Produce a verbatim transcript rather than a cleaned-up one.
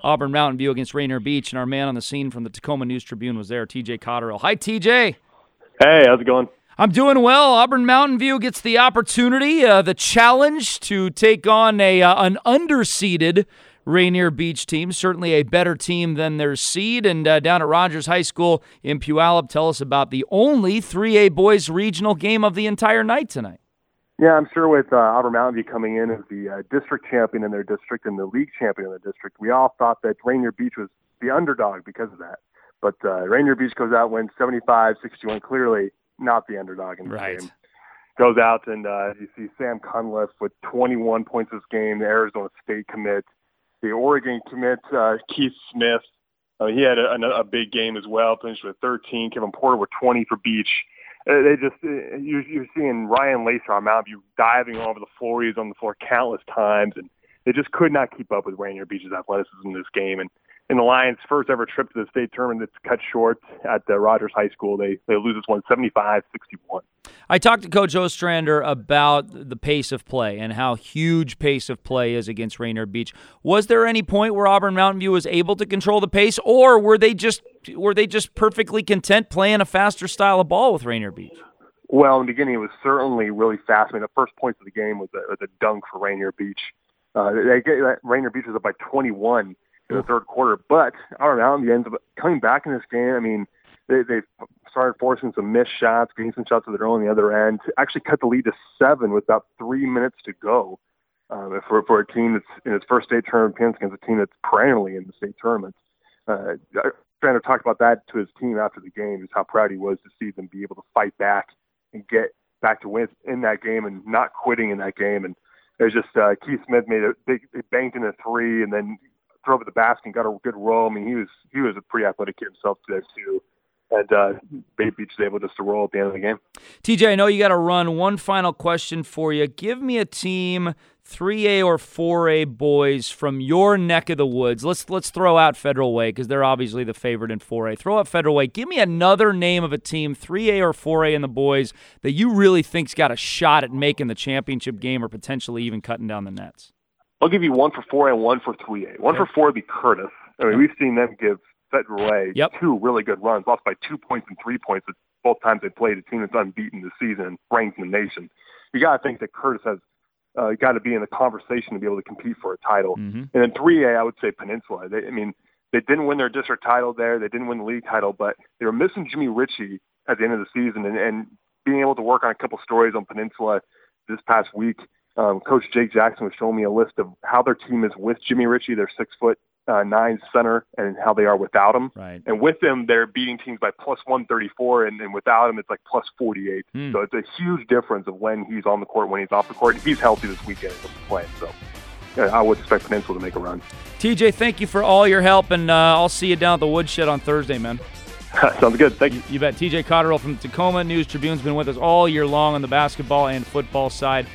Auburn Mountain View against Rainier Beach, and our man on the scene from the Tacoma News Tribune was there, T J Cotterill. Hi, T J. Hey, how's it going? I'm doing well. Auburn Mountain View gets the opportunity, uh, the challenge to take on a uh, an underseeded Rainier Beach team, certainly a better team than their seed. And uh, down at Rogers High School in Puyallup, tell us about the only three A boys regional game of the entire night tonight. Yeah, I'm sure with uh, Auburn Mountain View coming in as the uh, district champion in their district and the league champion in their district, we all thought that Rainier Beach was the underdog because of that. But uh, Rainier Beach goes out, wins seventy-five sixty-one, clearly not the underdog in the right. game. Goes out and uh, you see Sam Cunliffe with twenty-one points this game, the Arizona State commit. The Oregon commit, uh, Keith Smith, uh, he had a, a, a big game as well, finished with thirteen. Kevin Porter with twenty for Beach. Uh, they just, uh, you're, you're seeing Ryan Lacer on Mountain View diving over the floor. He was on the floor countless times, and they just could not keep up with Rainier Beach's athleticism in this game. And in the Lions' first ever trip to the state tournament, it's cut short at uh, Rogers High School. They they lose this one seventy-five sixty-one. I talked to Coach Ostrander about the pace of play and how huge pace of play is against Rainier Beach. Was there any point where Auburn Mountain View was able to control the pace, or were they just were they just perfectly content playing a faster style of ball with Rainier Beach? Well, in the beginning, it was certainly really fast. I mean, the first points of the game was a, was a dunk for Rainier Beach. Uh, they get, Rainier Beach was up by twenty-one in the third quarter, but Auburn Mountain View ends up coming back in this game. I mean, they they started forcing some missed shots, getting some shots of their own on the other end, to actually cut the lead to seven with about three minutes to go. Um, for for a team that's in its first state tournament appearance against a team that's perennially in the state tournament. Uh, Trainer talked about that to his team after the game, just how proud he was to see them be able to fight back and get back to win in that game and not quitting in that game. And it was just uh, Keith Smith made a big, he banked in a three and then threw over the basket and got a good roll. I mean, he was he was a pretty athletic kid himself today too. And uh, Bay Beach was able just to roll at the end of the game. T J, I know you got to run. One final question for you. Give me a team, three A or four A boys from your neck of the woods. Let's let's throw out Federal Way because they're obviously the favorite in four A. Throw out Federal Way. Give me another name of a team, three A or four A in the boys, that you really think's got a shot at making the championship game or potentially even cutting down the nets. I'll give you one for four A and one for three A. One okay. for four would be Curtis. I mean, we've seen them give Federal Way yep. two really good runs, lost by two points and three points both times they played a team that's unbeaten this season and ranked in the nation. You got to think that Curtis has uh, got to be in the conversation to be able to compete for a title. Mm-hmm. And then three A, I would say Peninsula. They, I mean, they didn't win their district title there. They didn't win the league title, but they were missing Jimmy Ritchie at the end of the season. And, and being able to work on a couple stories on Peninsula this past week, um, Coach Jake Jackson was showing me a list of how their team is with Jimmy Ritchie, their six foot Uh, nine center, and how they are without him. Right. And with them, they're beating teams by plus one thirty-four, and, and without him, it's like plus forty-eight. Mm. So it's a huge difference of when he's on the court, when he's off the court. He's healthy this weekend and playing, so yeah, I would expect Peninsula to make a run. T J, thank you for all your help, and uh, I'll see you down at the Woodshed on Thursday, man. Sounds good. Thank you. You bet. T J Cotterill from the Tacoma News Tribune's been with us all year long on the basketball and football side.